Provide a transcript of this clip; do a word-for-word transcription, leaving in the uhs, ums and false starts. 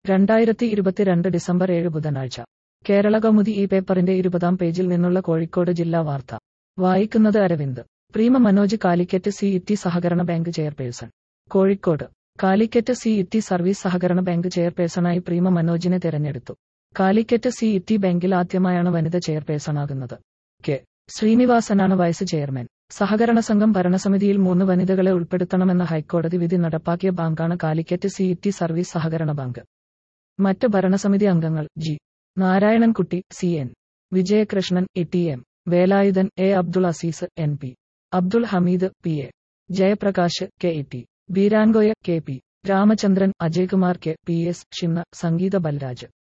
രണ്ടായിരത്തി ഇരുപത്തിരണ്ട് ഡിസംബർ ഏഴ് ബുധനാഴ്ച കേരള കൗമുദി ഈ പേപ്പറിന്റെ ഇരുപതാം പേജിൽ നിന്നുള്ള കോഴിക്കോട് ജില്ലാ വാർത്ത വായിക്കുന്നത് Aravind. Prema Manoj Calicut C E T സഹകരണ bank chairperson. Kozhikode Calicut C E T service സഹകരണ ബാങ്ക് ചെയർപേഴ്സണായി പ്രീമ മനോജിനെ തെരഞ്ഞെടുത്തു. കാലിക്കറ്റ് സി ഇ ടി ബാങ്കിൽ ആദ്യമായാണ് വനിത ചെയർപേഴ്സണാകുന്നത്. കെ ശ്രീനിവാസനാണ് വൈസ് ചെയർമാൻ. സഹകരണ സംഘം ഭരണസമിതിയിൽ മൂന്ന് വനിതകളെ ഉൾപ്പെടുത്തണമെന്ന ഹൈക്കോടതി വിധി നടപ്പാക്കിയ ബാങ്കാണ് Calicut C E T service സഹകരണ ബാങ്ക്. മറ്റ് ഭരണസമിതി അംഗങ്ങൾ G Narayanankutty, C N Vijayakrishnan, E T M Velayudhan, A Abdul Azeez, N P Abdul Hameed, P A Jayaprakash, K E T Beerankoya, K P Ramachandran, Ajaykumar, K P S Shimna, Sangeetha Balraj.